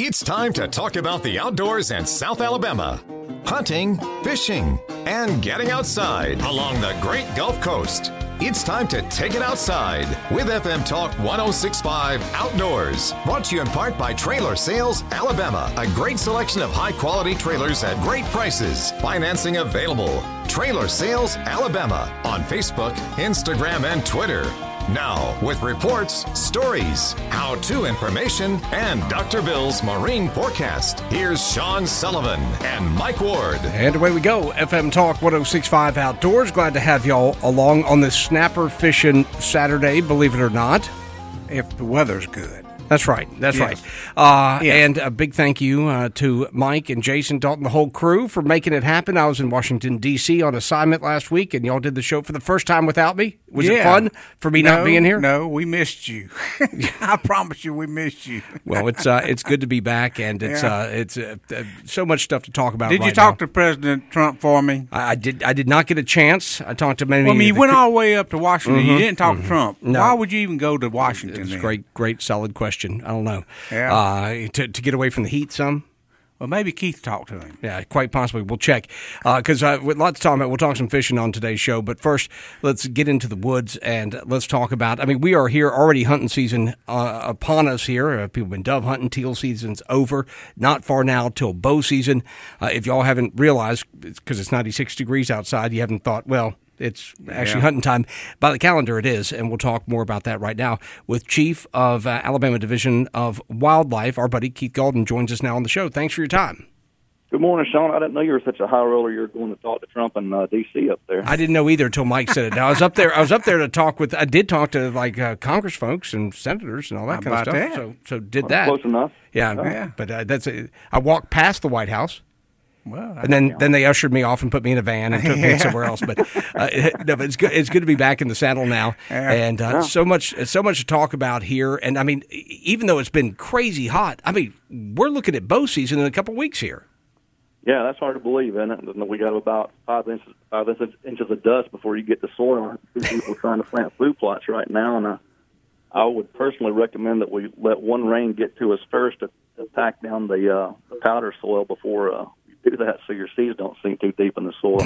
It's time to talk about the outdoors in South Alabama. Hunting, fishing, and getting outside along the Great Gulf Coast. It's time to take it outside with FM Talk 1065 Outdoors. Brought to you in part by Trailer Sales Alabama. A great selection of high-quality trailers at great prices. Financing available. Trailer Sales Alabama on Facebook, Instagram, and Twitter. Now, with reports, stories, how-to information, and Dr. Bill's marine forecast, here's Sean Sullivan and Mike Ward. And away we go. FM Talk 1065 Outdoors. Glad to have y'all along on this snapper fishing Saturday, believe it or not. If the weather's good. That's right. That's Yes. right. Yes. And a big thank you to Mike and Jason Dalton, the whole crew, for making it happen. I was in Washington, D.C. on assignment last week, and y'all did the show for the first time without me. Was it fun for me not being here? No, we missed you. I promise you we missed you. Well, it's good to be back, and it's so much stuff to talk about. Did you right talk now. to President Trump for me? I did not get a chance. I talked to many. Well, I mean, you went all the way up to Washington. You didn't talk to Trump. No. Why would you even go to Washington? It's then? great, solid question. I don't know. Yeah. To get away from the heat some. Well, maybe Keith talked to him. Yeah, quite possibly. We'll check. Because with lots to talk about, we'll talk some fishing on today's show. But first, let's get into the woods and let's talk about, we are here already hunting season upon us here. People have been dove hunting. Teal season's over. Not far now till bow season. If y'all haven't realized, because it's 96 degrees outside, you haven't thought, well, it's actually hunting time. By the calendar, it is, and we'll talk more about that right now with Chief of Alabama Division of Wildlife. Our buddy Keith Golden joins us now on the show. Thanks for your time. Good morning, Sean. I didn't know you were such a high roller. You were going to talk to Trump in D.C. up there. I didn't know either until Mike said it. Now, I was up there to talk with. I did talk to Congress folks and senators and all that kind of stuff. That? So did Well, that. close enough. Yeah. But that's it. I walked past the White House. Well, And then they ushered me off and put me in a van and took me somewhere else. But no, but it's good. It's good to be back in the saddle now, and so much to talk about here. And even though it's been crazy hot, we're looking at bow season in a couple weeks here. Yeah, that's hard to believe, isn't it? We got about 5 inches of dust before you get to soil. People trying to plant food plots right now, and I would personally recommend that we let one rain get to us first to pack down the powder soil before. Do that so your seeds don't sink too deep in the soil.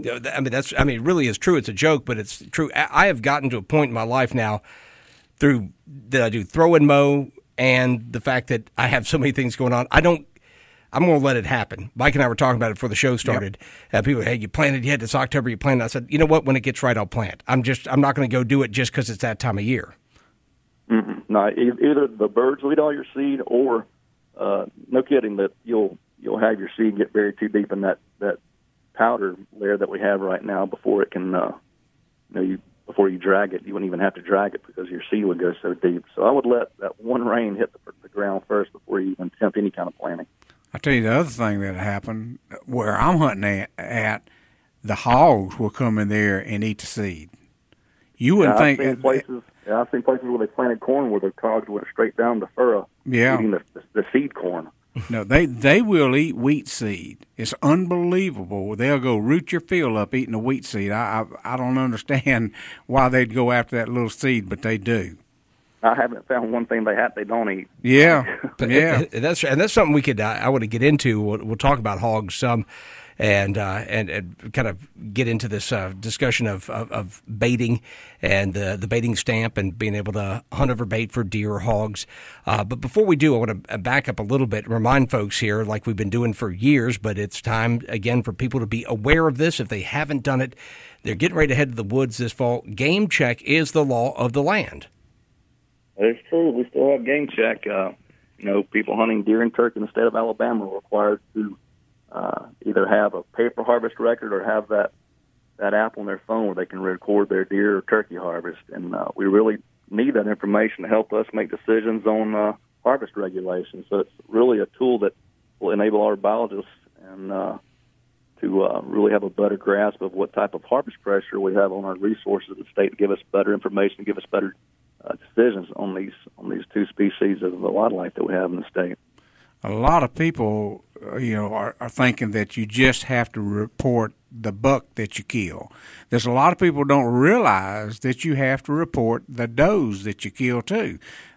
It really is true. It's a joke, but it's true. I have gotten to a point in my life now through that I do throw and mow and the fact that I have so many things going on. I'm going to let it happen. Mike and I were talking about it before the show started. Yep. People, hey, you planted yet? It's October, you planted. I said, you know what? When it gets right, I'll plant. I'm not going to go do it just because it's that time of year. Mm-mm. No, either the birds will eat all your seed or, no kidding, that you'll have your seed get buried too deep in that powder layer that we have right now before it can, before you drag it. You wouldn't even have to drag it because your seed would go so deep. So I would let that one rain hit the ground first before you even attempt any kind of planting. I'll tell you the other thing that happened where I'm hunting at the hogs will come in there and eat the seed. You wouldn't think. I've seen places where they planted corn where the hogs went straight down the furrow eating the seed corn. No, they will eat wheat seed. It's unbelievable. They'll go root your field up eating the wheat seed. I don't understand why they'd go after that little seed, but they do. I haven't found one thing they don't eat. Yeah, yeah. That's something we could I want to get into. We'll talk about hogs some, and kind of get into this discussion of baiting and the baiting stamp and being able to hunt over bait for deer or hogs. But before we do, I want to back up a little bit and remind folks here, like we've been doing for years, but it's time again for people to be aware of this if they haven't done it. They're getting ready to head to the woods this fall. Game check is the law of the land. It's true. We still have game check. People hunting deer and turkey in the state of Alabama are required to either have a paper harvest record or have that app on their phone where they can record their deer or turkey harvest. And we really need that information to help us make decisions on harvest regulations. So it's really a tool that will enable our biologists and to really have a better grasp of what type of harvest pressure we have on our resources of the state to give us better information, to give us better decisions on these two species of wildlife that we have in the state. A lot of people, are thinking that you just have to report the buck that you kill. There's a lot of people who don't realize that you have to report the does that you kill too.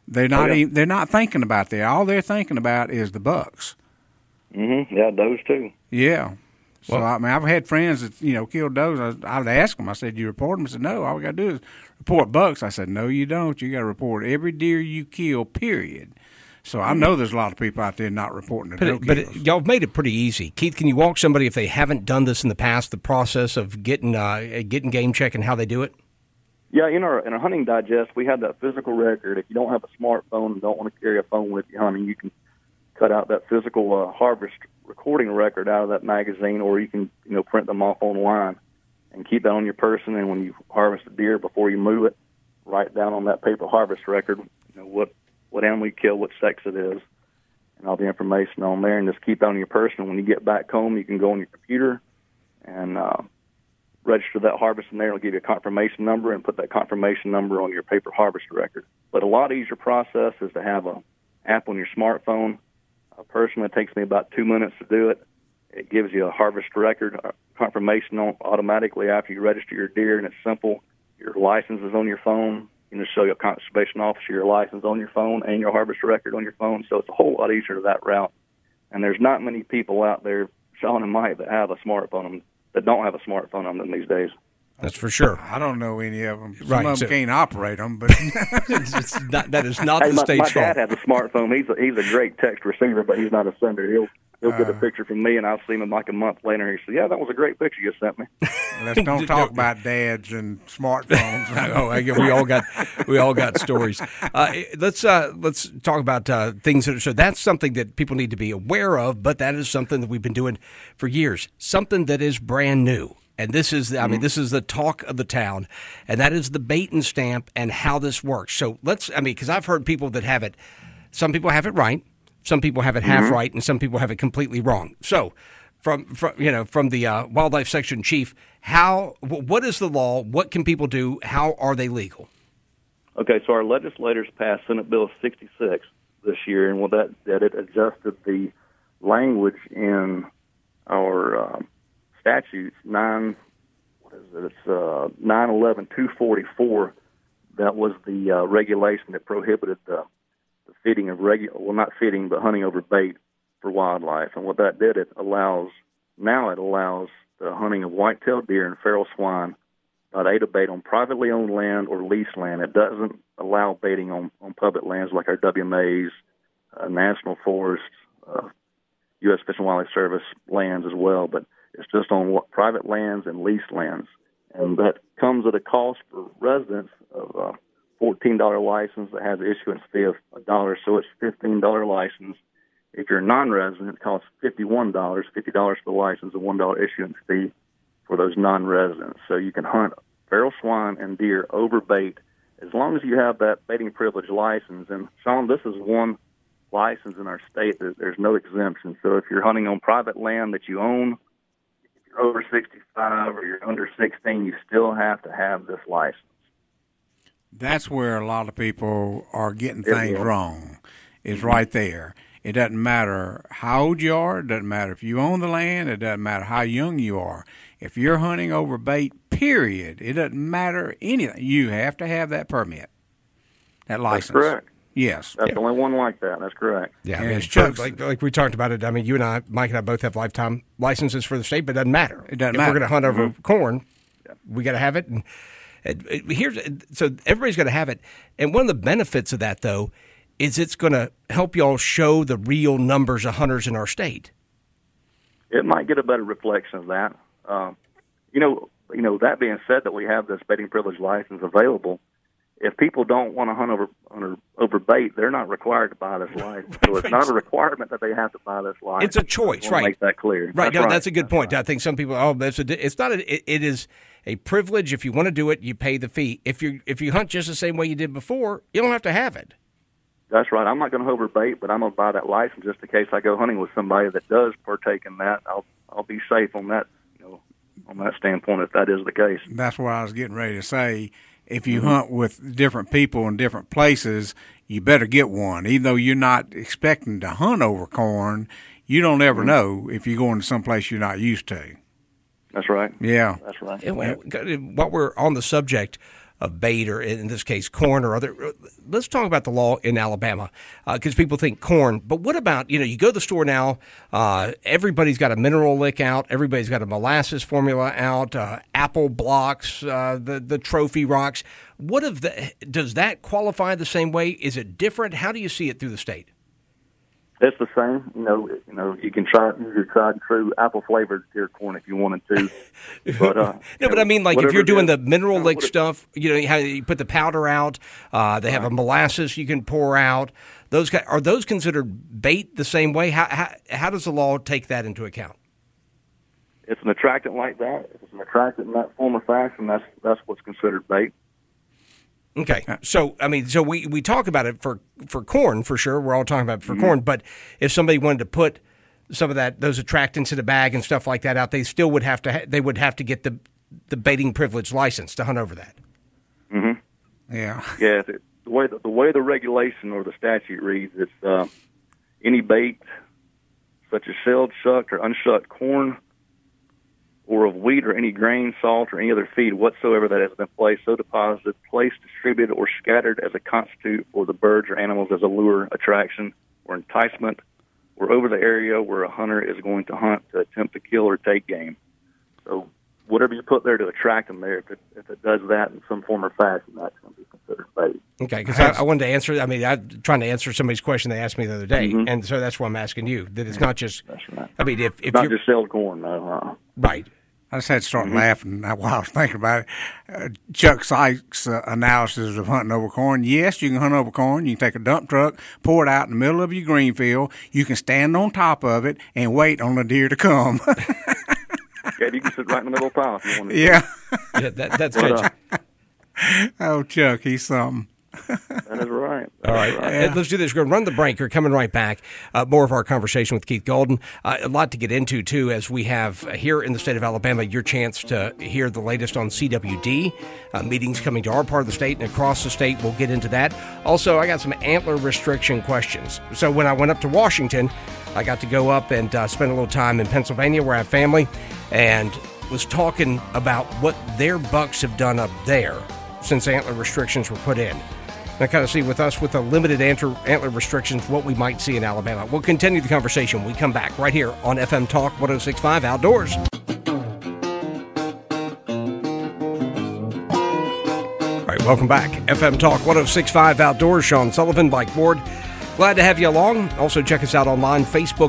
they're not thinking about that. All they're thinking about is the bucks. Mm-hmm. Yeah, those too. Yeah. So I mean, I've had friends that killed does. I would ask them. I said, "You report them?" I said, "No. All we got to do is report bucks." I said, "No, you don't. You got to report every deer you kill. Period." So I know there's a lot of people out there not reporting the doe kills. But y'all have made it pretty easy. Keith, can you walk somebody, if they haven't done this in the past, the process of getting game check and how they do it? Yeah, in our hunting digest, we have that physical record. If you don't have a smartphone and don't want to carry a phone with you hunting, you can cut out that physical harvest recording record out of that magazine, or you can print them off online and keep that on your person. And when you harvest a deer, before you move it, write down on that paper harvest record what animal you kill, what sex it is, and all the information on there, and just keep that on your person. When you get back home, you can go on your computer and register that harvest in there. It'll give you a confirmation number and put that confirmation number on your paper harvest record. But a lot easier process is to have an app on your smartphone. Personally, it takes me about 2 minutes to do it. It gives you a harvest record confirmation automatically after you register your deer, and it's simple. Your license is on your phone. You can just show your conservation officer your license on your phone and your harvest record on your phone. So it's a whole lot easier that route. And there's not many people out there, Sean and Mike, that have a smartphone, that don't have a smartphone on them these days. That's for sure. I don't know any of them. Some right, of them can't operate them, but that is not the state's fault. My dad has a smartphone. He's a great text receiver, but he's not a sender. He'll get a picture from me, and I'll see him like a month later. He said, "Yeah, that was a great picture you sent me." Let's don't talk about dads and smartphones. we all got stories. Let's talk about things that. So that's something that people need to be aware of, but that is something that we've been doing for years. Something that is brand new. And this is, this is the talk of the town, and that is the bait and stamp and how this works. So because I've heard people that have it, some people have it right, some people have it half right, and some people have it completely wrong. So, from the wildlife section chief, what is the law? What can people do? How are they legal? Okay, so our legislators passed Senate Bill 66 this year, and that it adjusted the language in our statutes 911-244. That was the regulation that prohibited the feeding of not feeding, but hunting over bait for wildlife. And what that did, it allows the hunting of white-tailed deer and feral swine by aid of bait on privately owned land or leased land. It doesn't allow baiting on public lands like our WMAs, national forests, U.S. Fish and Wildlife Service lands as well, but it's just on private lands and leased lands. And that comes at a cost for residents of a $14 license that has an issuance fee of $1, so it's $15 license. If you're a non-resident, it costs $50 for the license, and $1 issuance fee for those non-residents. So you can hunt feral swine and deer over bait as long as you have that baiting privilege license. And, Sean, this is one license in our state that there's no exemption. So if you're hunting on private land that you own, if you're over 65 or you're under 16, you still have to have this license. That's where a lot of people are getting things wrong, is right there. It doesn't matter how old you are. It doesn't matter if you own the land. It doesn't matter how young you are. If you're hunting over bait, period, it doesn't matter anything. You have to have that permit, that license. That's correct. Yes. That's the only one like that. That's correct. Yeah, it's just like we talked about it. I mean, you and I, Mike and I, both have lifetime licenses for the state, but it doesn't matter. It doesn't if matter. We're going to hunt over corn, we got to have it. And so everybody's going to have it. And one of the benefits of that, though, is it's going to help y'all show the real numbers of hunters in our state. It might get a better reflection of that. That being said, that we have this baiting privilege license available, if people don't want to hunt over bait, they're not required to buy this license. So it's not a requirement that they have to buy this license. It's a choice, right? Make that clear. Right. That's a good point. Right. I think some people, it's not. It is a privilege. If you want to do it, you pay the fee. If you hunt just the same way you did before, you don't have to have it. That's right. I'm not going to over bait, but I'm going to buy that license just in case I go hunting with somebody that does partake in that. I'll be safe on that. On that standpoint, if that is the case. That's what I was getting ready to say. If you hunt with different people in different places, you better get one. Even though you're not expecting to hunt over corn, you don't ever know if you're going to someplace you're not used to. That's right. Yeah. That's right. While we're on the subject bait, or in this case, corn or other. Let's talk about the law in Alabama, because people think corn. But what about, you go to the store now, everybody's got a mineral lick out, everybody's got a molasses formula out, apple blocks, the trophy rocks. Does that qualify the same way? Is it different? How do you see it through the state? It's the same. You can try your tried and true apple flavored deer corn if you wanted to. But no, but I mean, like if you're doing the mineral lick stuff, how you put the powder out. They have a molasses you can pour out. Are those considered bait the same way? How does the law take that into account? It's an attractant like that. If it's an attractant in that form or fashion, that's what's considered bait. Okay, so we talk about it for corn for sure. We're all talking about it for corn, but if somebody wanted to put some of those attractants in a bag and stuff like that out, they still would have to get the baiting privilege license to hunt over that. Mm-hmm. Yeah. Yeah. The way the regulation or the statute reads, it's any bait such as shelled, shucked, or unshucked corn, or of wheat or any grain, salt, or any other feed whatsoever that has been placed, so deposited, placed, distributed, or scattered as a constitute for the birds or animals as a lure, attraction, or enticement, or over the area where a hunter is going to hunt to attempt to kill or take game. So whatever you put there to attract them there, if it does that in some form or fashion, that's going to be considered bait. Okay, because I wanted to answer. I'm trying to answer somebody's question they asked me the other day, and so that's why I'm asking you. That it's not just. That's right. If not you're just shelled corn, no. Right. I just had to start laughing while I was thinking about it. Chuck Sykes' analysis of hunting over corn. Yes, you can hunt over corn. You can take a dump truck, pour it out in the middle of your green field. You can stand on top of it and wait on the deer to come. Yeah, you can sit right in the middle of the pile if you want to. Yeah, that's good. Oh, Chuck, he's something. That is right. All right, Yeah. Let's do this. We're going to run the break. We're coming right back. More of our conversation with Keith Golden. A lot to get into, too, as we have here in the state of Alabama your chance to hear the latest on CWD. Meetings coming to our part of the state and across the state. We'll get into that. Also, I got some antler restriction questions. So when I went up to Washington, I got to go up and spend a little time in Pennsylvania where I have family, and was talking about what their bucks have done up there since antler restrictions were put in. And I kind of see with us, with the limited antler restrictions, what we might see in Alabama. We'll continue the conversation when we come back right here on FM Talk 106.5 Outdoors. All right, welcome back. FM Talk 106.5 Outdoors. Sean Sullivan, Mike Ward. Glad to have you along. Also, check us out online,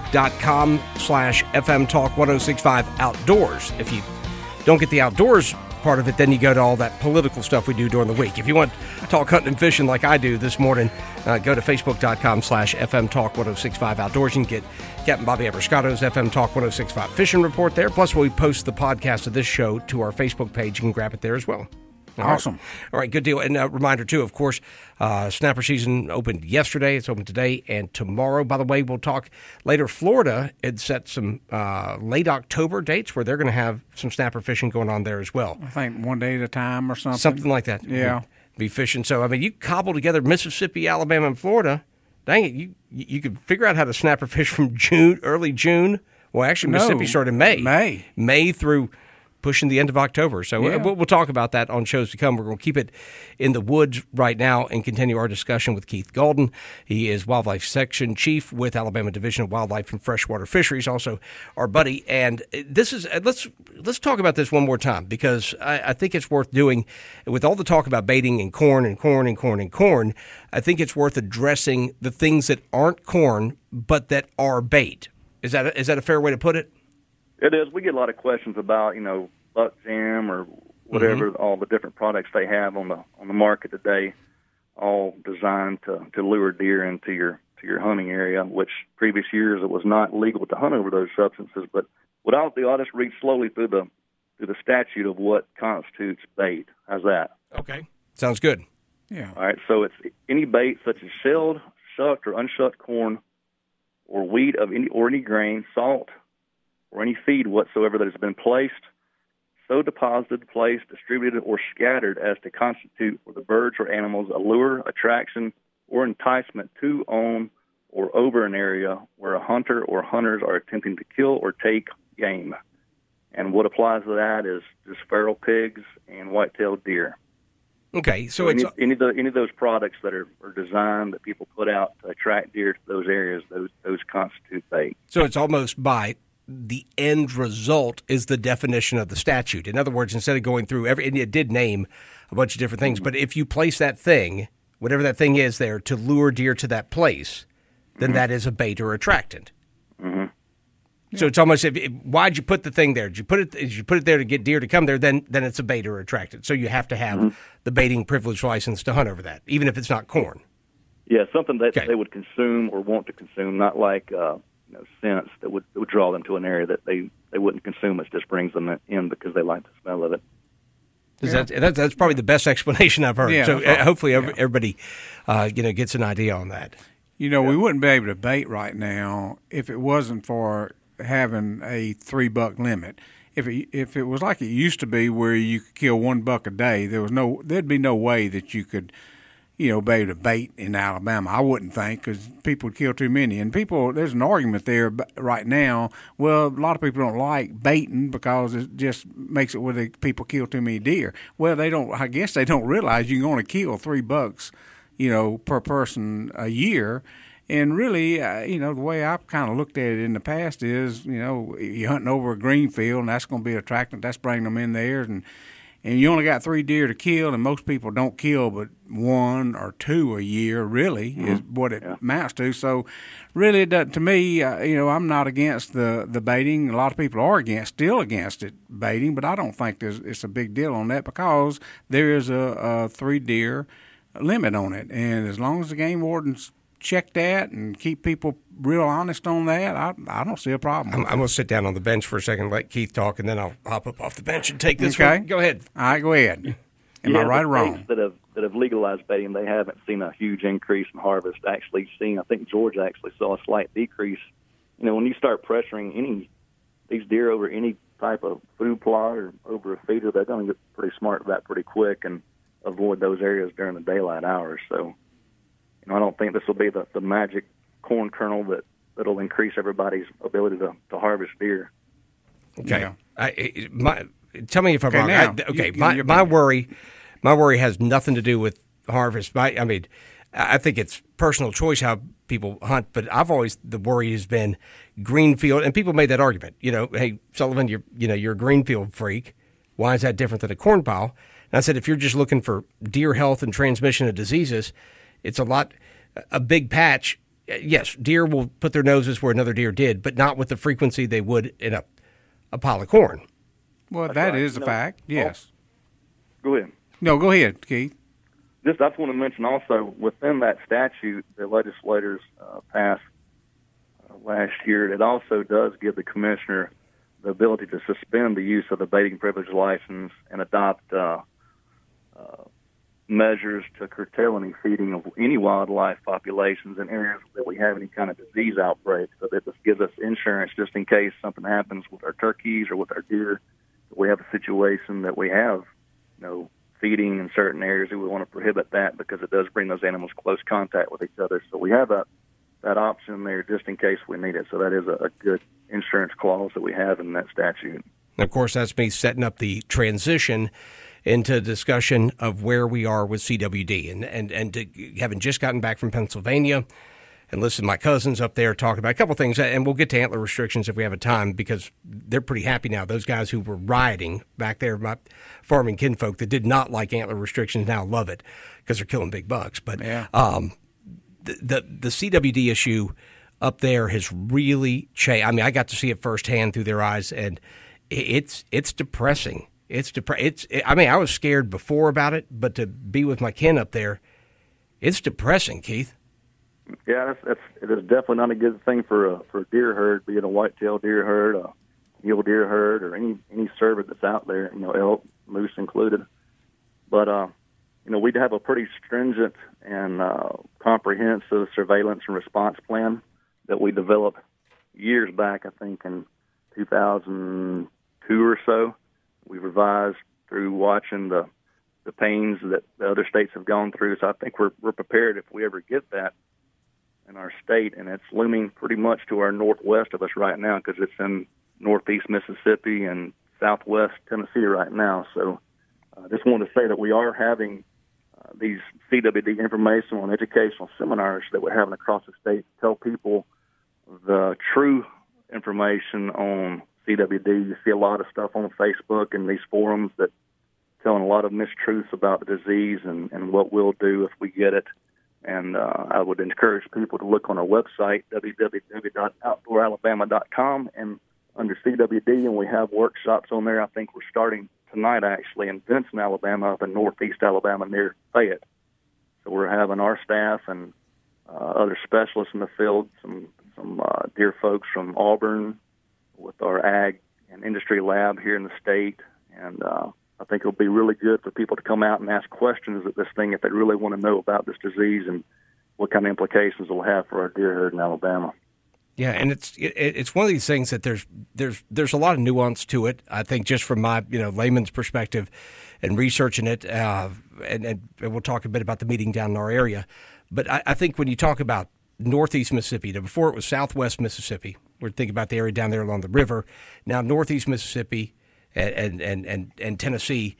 facebook.com/FM Talk 106.5 Outdoors. If you don't get the outdoors part of it, then you go to all that political stuff we do during the week. If you want to talk hunting and fishing like I do this morning, go to facebook.com/FM Talk 106.5 Outdoors. You can get Captain Bobby Abrascato's FM Talk 106.5 Fishing Report there. Plus, we post the podcast of this show to our Facebook page. You can grab it there as well. Awesome. All right, good deal. And a reminder, too, of course, snapper season opened yesterday. It's open today and tomorrow. By the way, we'll talk later. Florida had set some late October dates where they're going to have some snapper fishing going on there as well. I think 1 day at a time or something. Something like that. Yeah. Be fishing. So, you cobble together Mississippi, Alabama, and Florida. Dang it, you could figure out how to snapper fish from early June. Well, actually, Mississippi started in May through pushing the end of October. So we'll talk about that on shows to come. We're going to keep it in the woods right now and continue our discussion with Keith Golden. He is Wildlife Section Chief with Alabama Division of Wildlife and Freshwater Fisheries, also our buddy. And this is let's talk about this one more time, because I think it's worth doing. With all the talk about baiting and corn and corn and corn and corn, I think it's worth addressing the things that aren't corn but that are bait. Is that a fair way to put it? It is. We get a lot of questions about, buck jam or whatever, all the different products they have on the market today, all designed to lure deer into your hunting area, which previous years it was not legal to hunt over those substances. But what I'll do, I'll just read slowly through the statute of what constitutes bait. How's that? Okay. Sounds good. Yeah. All right. So it's any bait such as shelled, shucked, or unshucked corn, or wheat of any grain, salt, or any feed whatsoever that has been placed, so deposited, placed, distributed, or scattered as to constitute for the birds or animals a lure, attraction, or enticement to, on, or over an area where a hunter or hunters are attempting to kill or take game. And what applies to that is just feral pigs and white-tailed deer. Okay, so any of those products that are designed that people put out to attract deer to those areas, those constitute bait. So it's almost by the end result is the definition of the statute. In other words, instead of going through and it did name a bunch of different things, but if you place that thing, whatever that thing is there, to lure deer to that place, then that is a bait or attractant. Mm-hmm. So it's almost why'd you put the thing there? Did you put it there to get deer to come there? Then it's a bait or attractant. So you have to have the baiting privilege license to hunt over that, even if it's not corn. Yeah, something that they would consume or want to consume, not like scents that would draw them to an area that they wouldn't consume. It just brings them in because they like the smell of it. That's probably the best explanation I've heard. Yeah, so hopefully everybody gets an idea on that. We wouldn't be able to bait right now if it wasn't for having a $3 limit. If it was like it used to be, where you could kill $1 a day, there'd be no way that you could, be able to bait in Alabama. I wouldn't think, because people would kill too many. And there's an argument there right now. Well, a lot of people don't like baiting because it just makes it where people kill too many deer. Well, I guess they don't realize you can only kill $3, per person a year. And really, the way I've kind of looked at it in the past is, you're hunting over a green field, and that's going to be attractant. That's bringing them in there, and you only got 3 deer to kill, and most people don't kill but 1 or 2 a year. Really, is what it amounts to. So, really, to me, I'm not against the baiting. A lot of people are still against it baiting, but I don't think it's a big deal on that because there is a 3 deer limit on it, and as long as the game wardens check that and keep people real honest on that, I don't see a problem. I'm going to sit down on the bench for a second, let Keith talk, and then I'll hop up off the bench and take this one. Go ahead. All right, go ahead. Am I right or wrong? That have legalized baiting, they haven't seen a huge increase in harvest. I think Georgia actually saw a slight decrease. When you start pressuring these deer over any type of food plot or over a feeder, they're going to get pretty smart about pretty quick and avoid those areas during the daylight hours. So, I don't think this will be the magic corn kernel that'll increase everybody's ability to harvest deer. Okay. Yeah. Tell me if I'm wrong. Now, my worry has nothing to do with harvest. I think it's personal choice how people hunt, but the worry has been greenfield, and people made that argument. Hey, Sullivan, you're a greenfield freak. Why is that different than a corn pile? And I said, if you're just looking for deer health and transmission of diseases, it's a big patch. Yes, deer will put their noses where another deer did, but not with the frequency they would in a pile of corn. Well, that is a fact, yes. Go ahead. No, go ahead, Keith. I just want to mention also, within that statute the legislators passed last year, it also does give the commissioner the ability to suspend the use of the baiting privilege license and adopt measures to curtail any feeding of any wildlife populations in areas that we have any kind of disease outbreak. So that this gives us insurance just in case something happens with our turkeys or with our deer. We have a situation that we have, feeding in certain areas, and we want to prohibit that because it does bring those animals close contact with each other. So we have that option there just in case we need it. So that is a good insurance clause that we have in that statute. Of course, that's me setting up the transition into discussion of where we are with CWD. And having just gotten back from Pennsylvania and listened to my cousins up there talking about a couple things, and we'll get to antler restrictions if we have a time, because they're pretty happy now. Those guys who were rioting back there, my farming kinfolk that did not like antler restrictions, now love it because they're killing big bucks. But yeah. The CWD issue up there has really changed. I got to see it firsthand through their eyes, and it's depressing. I was scared before about it, but to be with my kin up there, it's depressing, Keith. Yeah, it is definitely not a good thing for a deer herd, be it a white-tailed deer herd, a mule deer herd, or any cervid that's out there, elk, moose included. But we'd have a pretty stringent and comprehensive surveillance and response plan that we developed years back, I think in 2002 or so. We revised through watching the pains that the other states have gone through. So I think we're prepared if we ever get that in our state, and it's looming pretty much to our northwest of us right now because it's in northeast Mississippi and southwest Tennessee right now. So I just wanted to say that we are having these CWD informational and educational seminars that we're having across the state to tell people the true information on CWD. You see a lot of stuff on Facebook and these forums that telling a lot of mistruths about the disease and what we'll do if we get it. And I would encourage people to look on our website, www.outdooralabama.com, and under CWD, and we have workshops on there. I think we're starting tonight, actually, in Benson, Alabama, up in northeast Alabama near Fayette. So we're having our staff and other specialists in the field, some deer folks from Auburn with our ag and industry lab here in the state. And I think it'll be really good for people to come out and ask questions at this thing if they really want to know about this disease and what kind of implications it'll have for our deer herd in Alabama. Yeah, and it's one of these things that there's a lot of nuance to it. I think just from my layman's perspective and researching it, and we'll talk a bit about the meeting down in our area. But I think when you talk about northeast Mississippi, before it was southwest Mississippi, we're thinking about the area down there along the river. Now northeast Mississippi and Tennessee.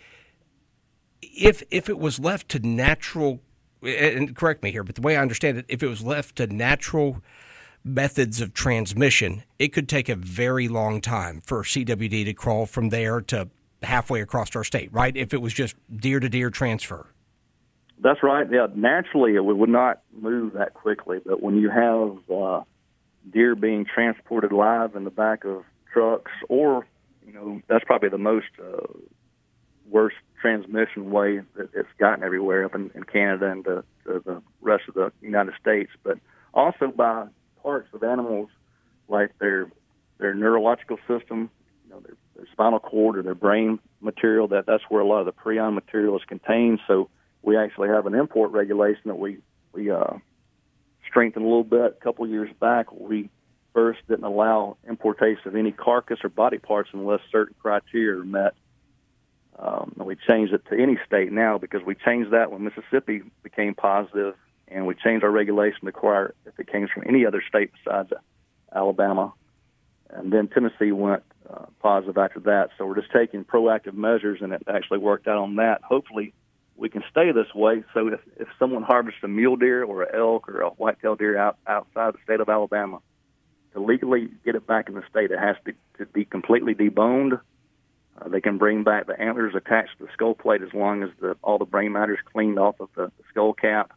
If it was left to natural, and correct me here, but the way I understand it, if it was left to natural methods of transmission, it could take a very long time for CWD to crawl from there to halfway across our state, right? If it was just deer-to-deer transfer. That's right. Yeah, naturally it would not move that quickly, but when you have deer being transported live in the back of trucks, or that's probably the most worst transmission way that it's gotten everywhere up in Canada and the rest of the United States, but also by parts of animals like their neurological system, their spinal cord or their brain material. That's where a lot of the prion material is contained. So we actually have an import regulation that we strengthened a little bit a couple of years back. We first didn't allow importation of any carcass or body parts unless certain criteria are met. And we changed it to any state now because we changed that when Mississippi became positive. And we changed our regulation to require if it came from any other state besides Alabama. And then Tennessee went positive after that. So we're just taking proactive measures, and it actually worked out on that. Hopefully we can stay this way. So if someone harvests a mule deer or an elk or a whitetail deer outside the state of Alabama, to legally get it back in the state, it has to be completely deboned. They can bring back the antlers attached to the skull plate as long as all the brain matter is cleaned off of the skull cap.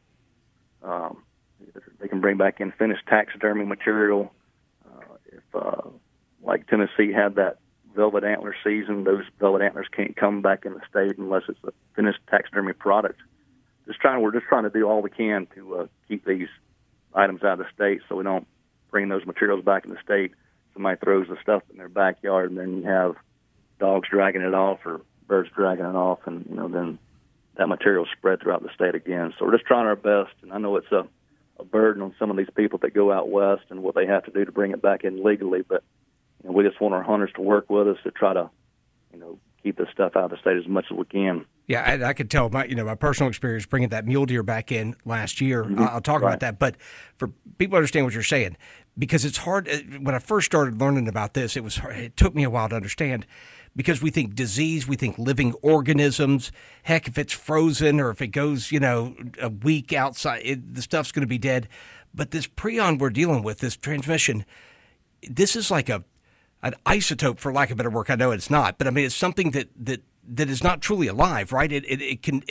They can bring back in finished taxidermy material. If like Tennessee had that velvet antler season, those velvet antlers can't come back in the state unless it's a finished taxidermy product. We're just trying to do all we can to keep these items out of the state so we don't bring those materials back in the state. Somebody throws the stuff in their backyard, and then you have dogs dragging it off or birds dragging it off, and then that material spread throughout the state again. So we're just trying our best, and I know it's a burden on some of these people that go out west and what they have to do to bring it back in legally, but we just want our hunters to work with us to try to keep this stuff out of the state as much as we can. Yeah, I could tell my personal experience bringing that mule deer back in last year. Mm-hmm. I'll talk about that, but for people to understand what you're saying, because it's hard. When I first started learning about this, it took me a while to understand. Because we think disease, we think living organisms. Heck, if it's frozen or if it goes, a week outside, the stuff's going to be dead. But this prion we're dealing with, this transmission, this is like an isotope, for lack of better word. I know it's not, but I mean it's something that is not truly alive, right? It can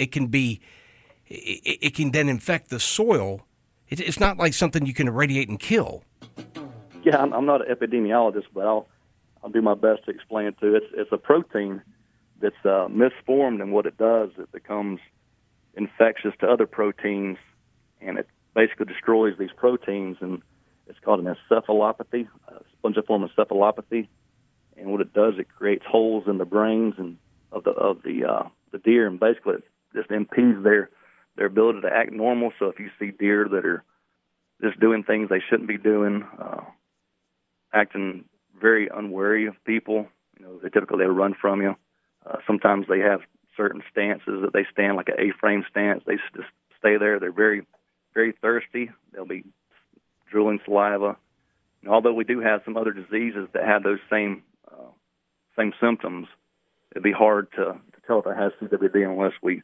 then infect the soil. It's not like something you can irradiate and kill. Yeah, I'm not an epidemiologist, but I'll do my best to explain it to you. It's a protein that's misformed, and what it does, it becomes infectious to other proteins, and it basically destroys these proteins, and it's called an encephalopathy, spongiform encephalopathy. And what it does, it creates holes in the brains and of the deer, and basically it just impedes their ability to act normal. So if you see deer that are just doing things they shouldn't be doing, acting very unwary of people, they typically run from you. Sometimes they have certain stances that they stand, like an A-frame stance. They just stay there. They're very, very thirsty. They'll be drooling saliva. And although we do have some other diseases that have those same symptoms, it'd be hard to tell if it has CWD unless we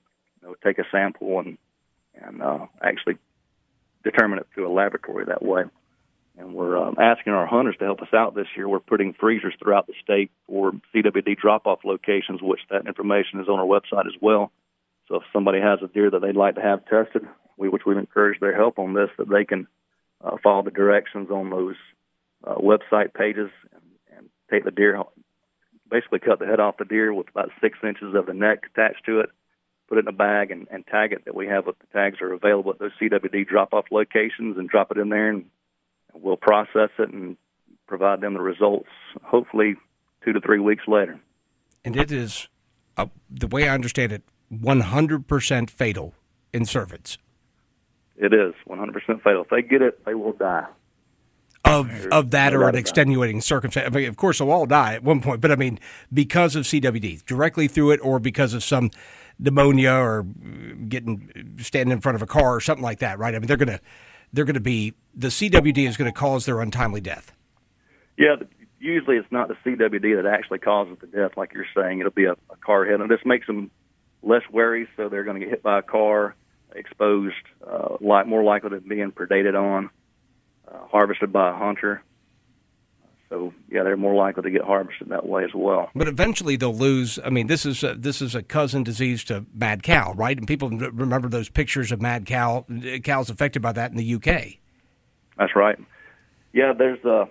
take a sample and actually determine it through a laboratory that way. And we're asking our hunters to help us out this year. We're putting freezers throughout the state for CWD drop-off locations, which that information is on our website as well. So if somebody has a deer that they'd like to have tested, which we've encouraged their help on this, that they can follow the directions on those website pages and take the deer, basically cut the head off the deer with about 6 inches of the neck attached to it, put it in a bag and tag it, that we have what the tags are available at those CWD drop-off locations, and drop it in there, and we'll process it and provide them the results, hopefully 2 to 3 weeks later. And it is, the way I understand it, 100% fatal in cervids. It is 100% fatal. If they get it, they will die. Of that or an extenuating circumstance. I mean, of course, they'll all die at one point, but I mean, because of CWD, directly through it, or because of some pneumonia or standing in front of a car or something like that, right? I mean, they're going to be, the CWD is going to cause their untimely death. Yeah, usually it's not the CWD that actually causes the death, like you're saying. It'll be a car hit, and this makes them less wary, so they're going to get hit by a car, exposed, more likely to being predated on, harvested by a hunter. So, yeah, they're more likely to get harvested that way as well. But eventually they'll lose. I mean, this is a cousin disease to mad cow, right? And people remember those pictures of mad cows affected by that in the UK. That's right. Yeah, there's the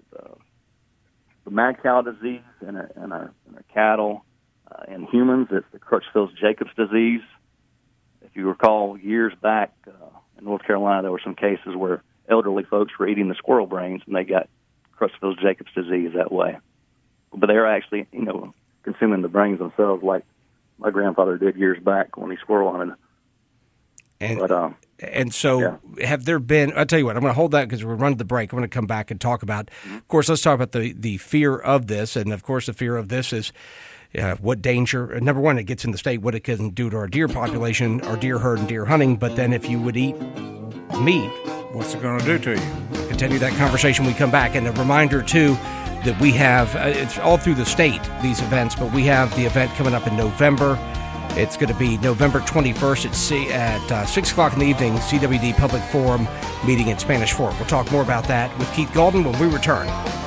mad cow disease in our cattle. In humans, it's the Crutchfield-Jacobs disease. If you recall, years back in North Carolina, there were some cases where elderly folks were eating the squirrel brains, and they got Crutchfield-Jacobs disease that way. But they're actually, consuming the brains themselves, like my grandfather did years back when he squirrel hunted. And so have there been, I'll tell you what, I'm going to hold that because we're running the break. I'm going to come back and talk about, of course, let's talk about the fear of this. And, of course, the fear of this is what danger, number one, it gets in the state, what it can do to our deer population, our deer herd and deer hunting. But then if you would eat meat, what's it going to do to you? Continue that conversation when we come back. And a reminder, too, that we have, it's all through the state, these events, but we have the event coming up in November. It's going to be November 21st at 6 o'clock in the evening, CWD Public Forum meeting in Spanish Fork. We'll talk more about that with Keith Golden when we return.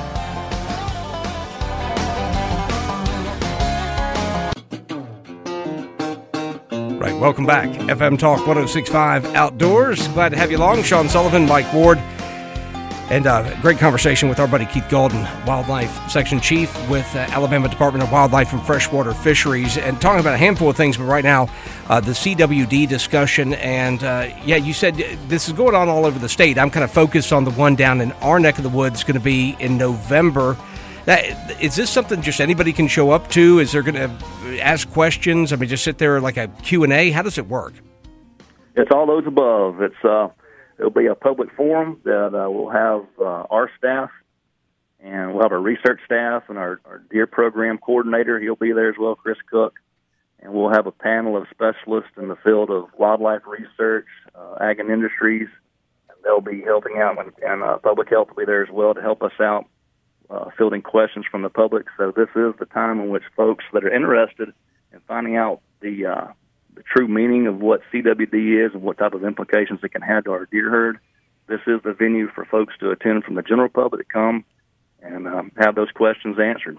Right, welcome back. FM Talk 106.5 Outdoors. Glad to have you along. Sean Sullivan, Mike Ward, and great conversation with our buddy Keith Golden, Wildlife Section Chief with Alabama Department of Wildlife and Freshwater Fisheries, and talking about a handful of things, but right now, the CWD discussion. And, you said this is going on all over the state. I'm kind of focused on the one down in our neck of the woods, going to be in November. Is this something just anybody can show up to? Is there going to ask questions? I mean, just sit there like a Q&A? How does it work? It's all those above. It'll be a public forum that we'll have our staff, and we'll have our research staff and our deer program coordinator. He'll be there as well, Chris Cook. And we'll have a panel of specialists in the field of wildlife research, ag and industries. And they'll be helping out, and public health will be there as well to help us out, fielding questions from the public. So this is the time in which folks that are interested in finding out the true meaning of what CWD is and what type of implications it can have to our deer herd. This is the venue for folks to attend from the general public to come and have those questions answered.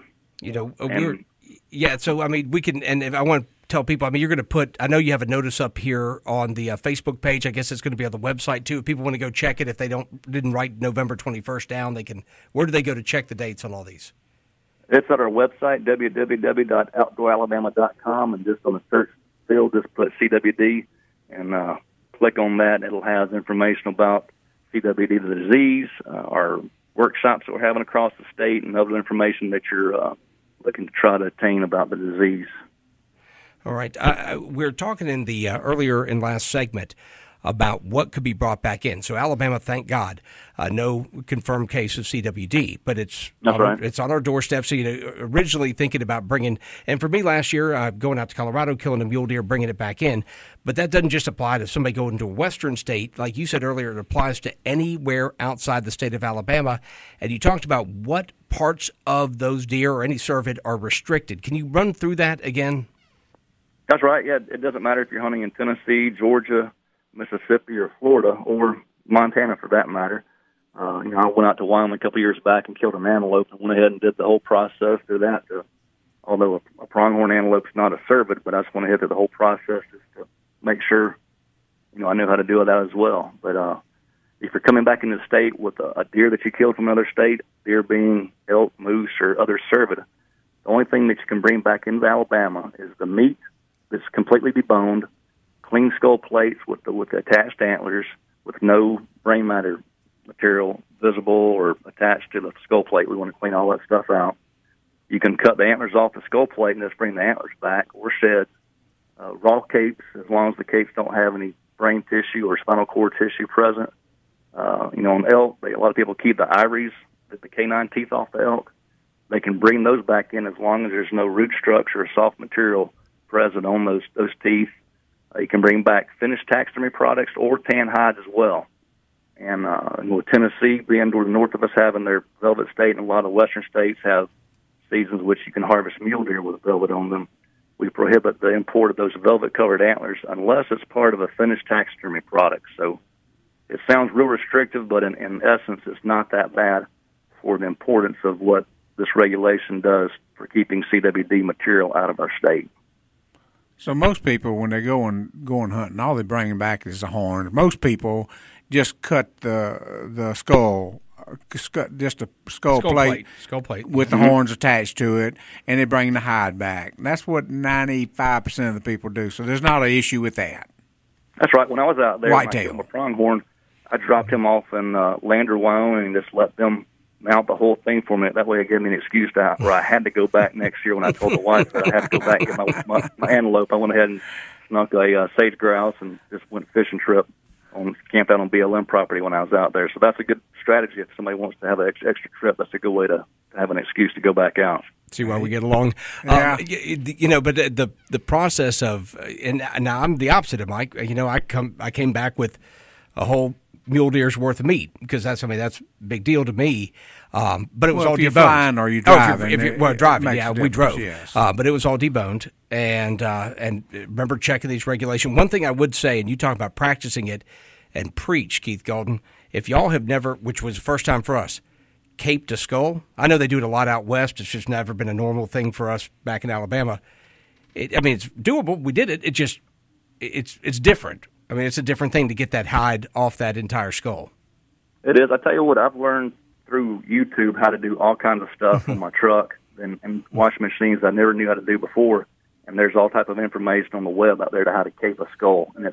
So, I mean, we can, and if I want to tell people, I mean, you're going to put, I know you have a notice up here on the Facebook page. I guess it's going to be on the website, too. If people want to go check it, if they didn't write November 21st down, they can, where do they go to check the dates on all these? It's at our website, www.outdooralabama.com, and just on the search field, just put CWD and click on that. It'll have information about CWD, the disease, our workshops that we're having across the state, and other information that you're looking to try to attain about the disease. All right. We're talking in the earlier in last segment about what could be brought back in. So Alabama, thank God, no confirmed case of CWD, but it's on our doorstep. So originally thinking about bringing, and for me last year, going out to Colorado, killing a mule deer, bringing it back in. But that doesn't just apply to somebody going to a western state. Like you said earlier, it applies to anywhere outside the state of Alabama. And you talked about what parts of those deer or any cervid are restricted. Can you run through that again? That's right. Yeah, it doesn't matter if you're hunting in Tennessee, Georgia, Mississippi, or Florida, or Montana for that matter. I went out to Wyoming a couple of years back and killed an antelope and went ahead and did the whole process through that. Although a pronghorn antelope is not a cervid, but I just went ahead through the whole process just to make sure, I knew how to do that as well. But if you're coming back into the state with a deer that you killed from another state, deer being elk, moose, or other cervid, the only thing that you can bring back into Alabama is the meat that's completely deboned, clean skull plates with the attached antlers, with no brain matter material visible or attached to the skull plate. We want to clean all that stuff out. You can cut the antlers off the skull plate and just bring the antlers back, or shed. Raw capes, as long as the capes don't have any brain tissue or spinal cord tissue present. On elk, a lot of people keep the ivories, the canine teeth off the elk. They can bring those back in as long as there's no root structure or soft material present on those teeth. You can bring back finished taxidermy products or tan hides as well. And with Tennessee being to the north of us having their velvet state, and a lot of western states have seasons which you can harvest mule deer with velvet on them, we prohibit the import of those velvet-covered antlers unless it's part of a finished taxidermy product. So it sounds real restrictive, but in essence, it's not that bad for the importance of what this regulation does for keeping CWD material out of our state. So most people, when they go hunting, all they bring back is a horn. Most people just cut the skull, just a skull plate with the horns attached to it, and they bring the hide back. That's what 95% of the people do. So there's not an issue with that. That's right. When I was out there, Whitetail. when I killed my pronghorn, I dropped him off in Lander, Wyoming, and just let them mount the whole thing for me. That way it gave me an excuse where I had to go back next year when I told the wife that I had to go back and get my antelope. I went ahead and snuck a sage grouse and just went fishing trip, camped out on BLM property when I was out there. So that's a good strategy. If somebody wants to have an extra trip, that's a good way to have an excuse to go back out. See why we get along. Yeah. But the process of, and now I'm the opposite of Mike. I came back with a whole mule deer's worth of meat because that's a big deal to me. But it was all deboned. Flying or you driving? Driving. Yeah, we drove. Yes. But it was all deboned, and remember checking these regulations. One thing I would say, and you talk about practicing it and preach, Keith Golden. If y'all have never, which was the first time for us, caped a skull. I know they do it a lot out west. It's just never been a normal thing for us back in Alabama. It's doable. We did it. It's different. It's a different thing to get that hide off that entire skull. It is. I tell you what, I've learned through YouTube how to do all kinds of stuff on my truck and washing machines I never knew how to do before. And there's all type of information on the web out there to how to cape a skull. And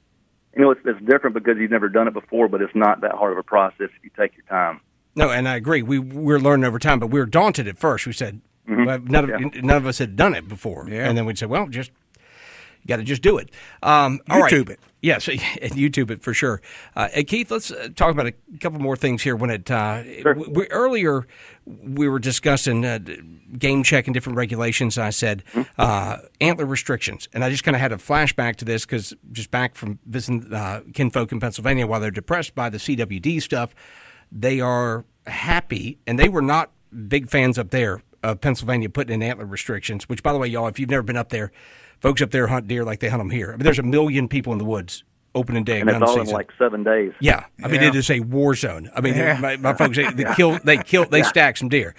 it's different because you've never done it before, but it's not that hard of a process if you take your time. No, and I agree. We're learning over time, but we were daunted at first. We said none of us had done it before, and then we'd say, "Well, you got to just do it." YouTube it. Yes, YouTube it for sure. Keith, let's talk about a couple more things here. When Sure. Earlier we were discussing game check and different regulations. And I said antler restrictions, and I just kind of had a flashback to this because just back from visiting kinfolk in Pennsylvania, while they're depressed by the CWD stuff, they are happy, and they were not big fans up there of Pennsylvania putting in antler restrictions. Which, by the way, y'all, if you've never been up there. Folks up there hunt deer like they hunt them here. There's 1 million people in the woods opening day. And it's all in like 7 days. Yeah. It is a war zone. My folks, they stack some deer.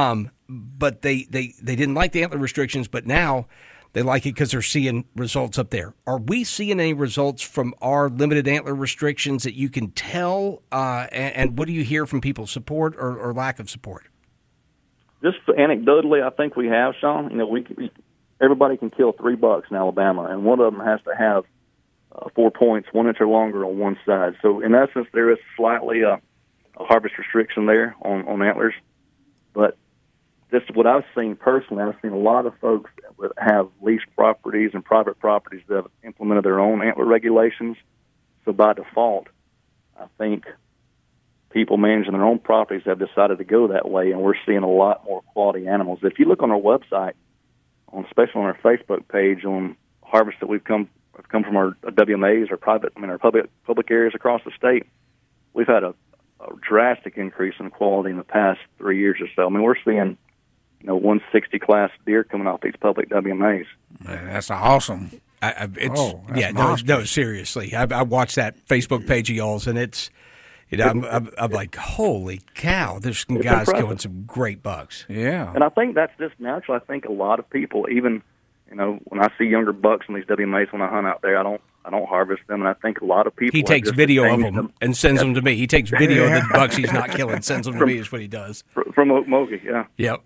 But they didn't like the antler restrictions, but now they like it because they're seeing results up there. Are we seeing any results from our limited antler restrictions that you can tell? And what do you hear from people's support or lack of support? Just anecdotally, I think we have, Sean. Everybody can kill 3 bucks in Alabama, and one of them has to have 4 points, 1 inch or longer on one side. So, in essence, there is slightly a harvest restriction there on antlers. But just what I've seen personally, I've seen a lot of folks that have leased properties and private properties that have implemented their own antler regulations. So, by default, I think people managing their own properties have decided to go that way, and we're seeing a lot more quality animals. If you look on our website, especially on our Facebook page, on harvests that have come from our WMAs or our public areas across the state, we've had a drastic increase in quality in the past 3 years or so. We're seeing 160 class deer coming off these public WMAs. Man, that's awesome. No, seriously. I watched that Facebook page of y'all's, and it's, I'm like, holy cow, there's some guys impressive. killing some great bucks. Yeah. And I think that's just natural. I think a lot of people, even, when I see younger bucks on these WMAs when I hunt out there, I don't harvest them, and I think a lot of people. He takes video of them and sends them to me. He takes video of the bucks he's not killing, sends them to me. Is what he does. From Okmulgee, yeah. Yep.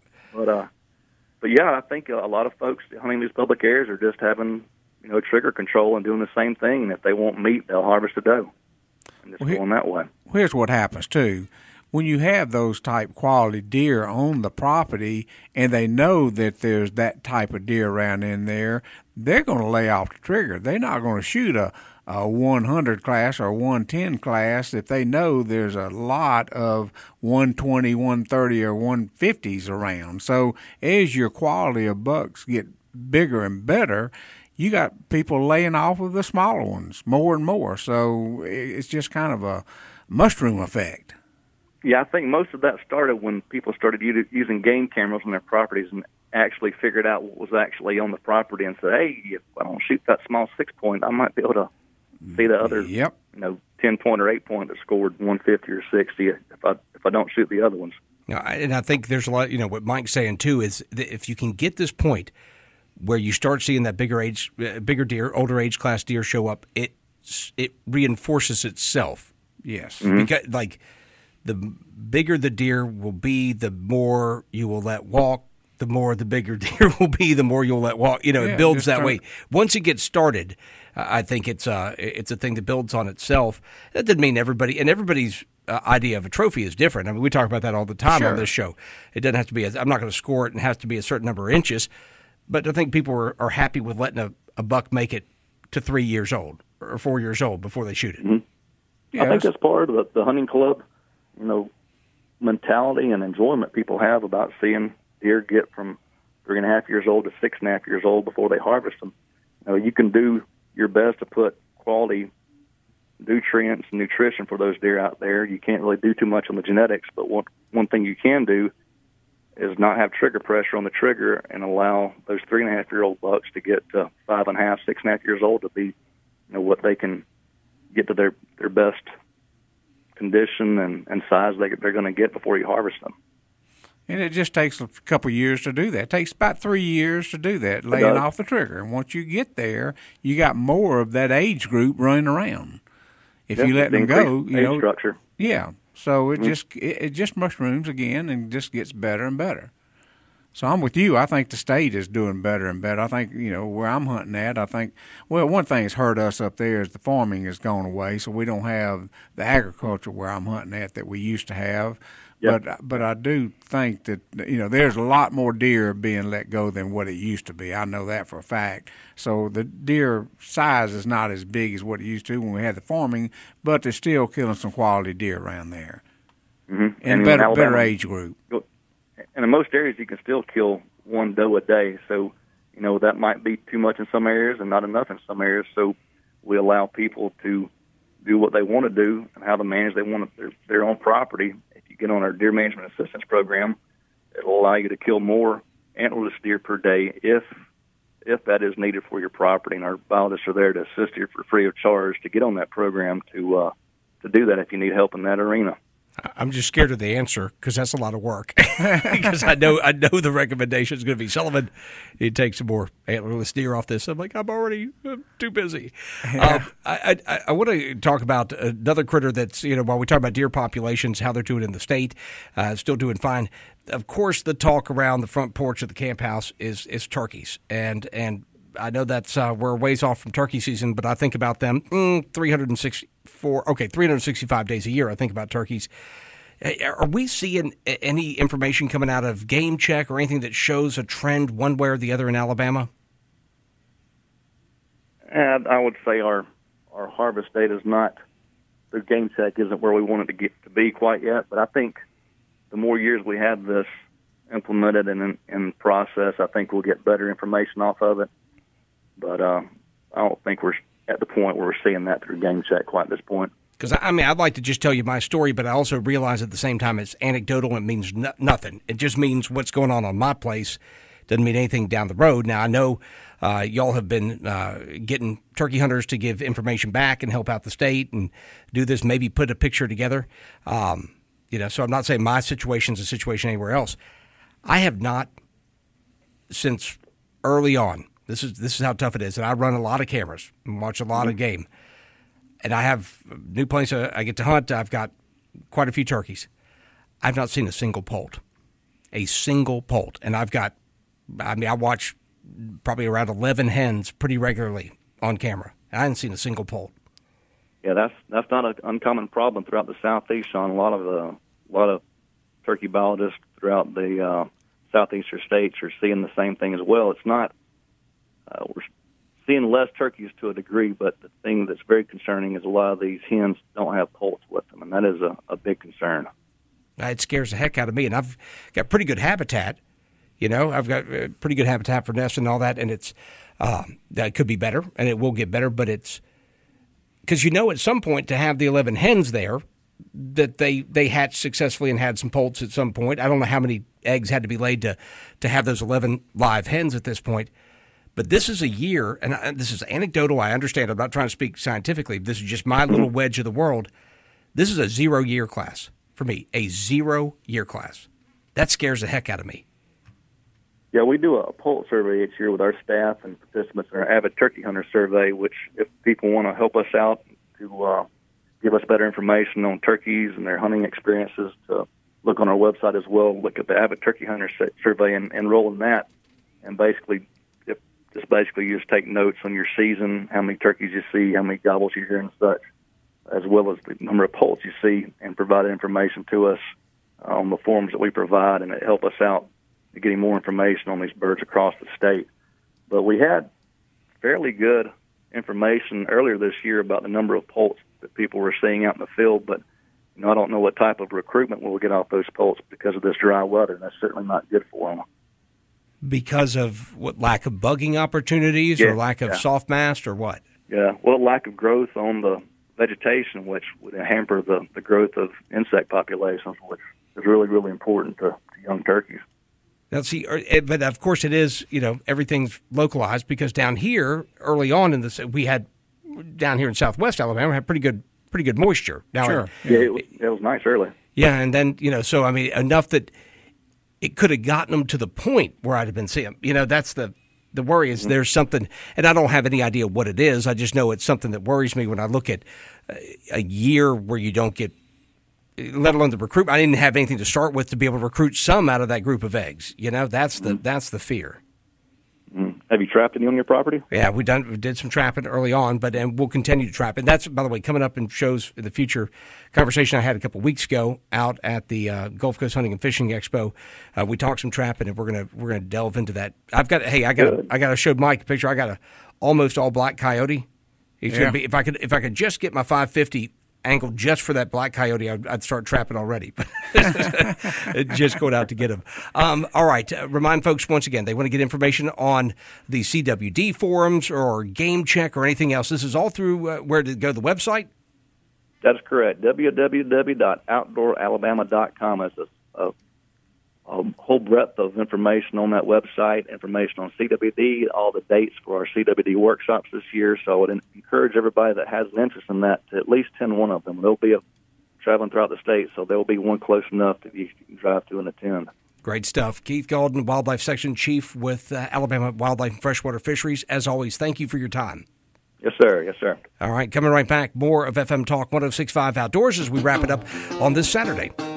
But yeah, I think a lot of folks hunting these public areas are just having, trigger control and doing the same thing. And if they want meat, they'll harvest a doe and just going that way. Here's what happens too. When you have those type quality deer on the property and they know that there's that type of deer around in there, they're going to lay off the trigger. They're not going to shoot a 100 class or 110 class if they know there's a lot of 120, 130, or 150s around. So as your quality of bucks get bigger and better, you got people laying off of the smaller ones more and more. So it's just kind of a mushroom effect. Yeah, I think most of that started when people started using game cameras on their properties and actually figured out what was actually on the property and said, hey, if I don't shoot that small 6-point, I might be able to see the other, 10-point or 8-point that scored 150 or 60 if I don't shoot the other ones. And I think there's a lot, what Mike's saying too is that if you can get this point where you start seeing that bigger deer, older age class deer show up, it reinforces itself. Yes. Mm-hmm. Because the bigger the deer will be, the more you will let walk. The more the bigger deer will be, the more you'll let walk. It builds that way. Once it gets started, I think it's a thing that builds on itself. That doesn't mean everybody's idea of a trophy is different. I mean, we talk about that all the time on this show. It doesn't have to be. I'm not going to score it, and it has to be a certain number of inches. But I think people are happy with letting a buck make it to 3 years old or 4 years old before they shoot it. Mm-hmm. Yes. I think that's part of the hunting club, mentality and enjoyment people have about seeing deer get from 3.5 years old to 6.5 years old before they harvest them. You can do your best to put quality nutrients and nutrition for those deer out there. You can't really do too much on the genetics, but one thing you can do is not have trigger pressure on the trigger and allow those 3.5-year-old bucks to get to 5.5, 6.5 years old to be, what they can get to their best condition and size they're going to get before you harvest them. And it just takes a couple of years to do that. It takes about 3 years to do that, laying off the trigger. And once you get there, you got more of that age group running around. If you let them go, structure. Yeah. So it just mushrooms again and just gets better and better. So I'm with you. I think the state is doing better and better. I think, where I'm hunting at, one thing that's hurt us up there is the farming has gone away, so we don't have the agriculture where I'm hunting at that we used to have. Yep. But I do think that, there's a lot more deer being let go than what it used to be. I know that for a fact. So the deer size is not as big as what it used to when we had the farming, but they're still killing some quality deer around there. Mm-hmm. And better age group. And in most areas, you can still kill one doe a day. So, that might be too much in some areas and not enough in some areas. So we allow people to do what they want to do and how to manage their own property. If you get on our deer management assistance program, it'll allow you to kill more antlerless deer per day if that is needed for your property. And our biologists are there to assist you for free of charge to get on that program to do that if you need help in that arena. I'm just scared of the answer because that's a lot of work. Because I know the recommendation is going to be, Sullivan, you take some more antlerless deer off this. I'm like, I'm too busy. I want to talk about another critter that's, while we talk about deer populations, how they're doing in the state, still doing fine. Of course, the talk around the front porch of the camp house is turkeys. And I know that's we're ways off from turkey season, but I think about them 365 days a year. I think about turkeys. Are we seeing any information coming out of Game Check or anything that shows a trend one way or the other in Alabama? And I would say our harvest data is not, the Game Check isn't where we want it to get to be quite yet, but I think the more years we have this implemented and in process, I think we'll get better information off of it. But I don't think we're at the point where we're seeing that through Game Check quite at this point. Because, I mean, I'd like to just tell you my story, but I also realize at the same time it's anecdotal and it means nothing. It just means what's going on my place. Doesn't mean anything down the road. Now, I know y'all have been getting turkey hunters to give information back and help out the state and do this, maybe put a picture together. So I'm not saying my situation's a situation anywhere else. I have not, since early on, this is how tough it is, and I run a lot of cameras and watch a lot of game. And I have a new place I get to hunt. I've got quite a few turkeys. I've not seen a single poult. And I watch probably around 11 hens pretty regularly on camera. I haven't seen a single poult. Yeah, that's not an uncommon problem throughout the Southeast, Sean. A lot of turkey biologists throughout the southeastern states are seeing the same thing as well. It's not we're seeing less turkeys to a degree, but the thing that's very concerning is a lot of these hens don't have poults with them, and that is a big concern. It scares the heck out of me, and I've got pretty good habitat. I've got pretty good habitat for nests and all that, and it's that could be better, and it will get better, but it's because at some point to have the 11 hens there, that they hatched successfully and had some poults at some point. I don't know how many eggs had to be laid to have those 11 live hens at this point. But this is a year, and this is anecdotal, I understand. I'm not trying to speak scientifically. This is just my little wedge of the world. This is a 0-year class for me, a 0-year class. That scares the heck out of me. Yeah, we do a poult survey each year with our staff and participants in our Avid Turkey Hunter Survey, which if people want to help us out to give us better information on turkeys and their hunting experiences, to look on our website as well, look at the Avid Turkey Hunter Survey and enroll in that, and basically you just take notes on your season, how many turkeys you see, how many gobbles you hear and such, as well as the number of poults you see, and provide information to us on the forms that we provide, and it help us out to getting more information on these birds across the state. But we had fairly good information earlier this year about the number of poults that people were seeing out in the field, but I don't know what type of recruitment we'll get off those poults because of this dry weather, and that's certainly not good for them. Because of what, lack of bugging opportunities or lack of soft mast or what? Yeah, well, lack of growth on the vegetation, which would hamper the growth of insect populations, which is really, really important to young turkeys. Now, see, but of course it is, everything's localized because down here, early on in this, we had, down here in southwest Alabama, had pretty good moisture. Now, sure. It was nice early. Yeah, and then, so, I mean, enough that it could have gotten them to the point where I'd have been seeing them. That's the worry is there's something, and I don't have any idea what it is. I just know it's something that worries me when I look at a year where you don't get, let alone the recruit. I didn't have anything to start with to be able to recruit some out of that group of eggs. That's the fear. Have you trapped any on your property? Yeah, we did some trapping early on, and we'll continue to trap. And that's, by the way, coming up in shows in the future. Conversation I had a couple of weeks ago out at the Gulf Coast Hunting and Fishing Expo. We talked some trapping, and we're gonna delve into that. I got to show Mike a picture. I got a almost all black coyote. He's gonna be, if I could just get my 550 angled just for that black coyote, I'd start trapping already. Just going out to get him. All right. Remind folks once again, they want to get information on the CWD forums or Game Check or anything else. This is all through where to go to the website? That's correct. www.outdooralabama.com is a whole breadth of information on that website, information on CWD, all the dates for our CWD workshops this year. So I would encourage everybody that has an interest in that to at least attend one of them. There'll be traveling throughout the state, so there will be one close enough that you can drive to and attend. Great stuff. Keith Gaulden, Wildlife Section Chief with Alabama Wildlife and Freshwater Fisheries. As always, thank you for your time. Yes, sir. Yes, sir. All right, coming right back, more of FM Talk 106.5 Outdoors as we wrap it up on this Saturday.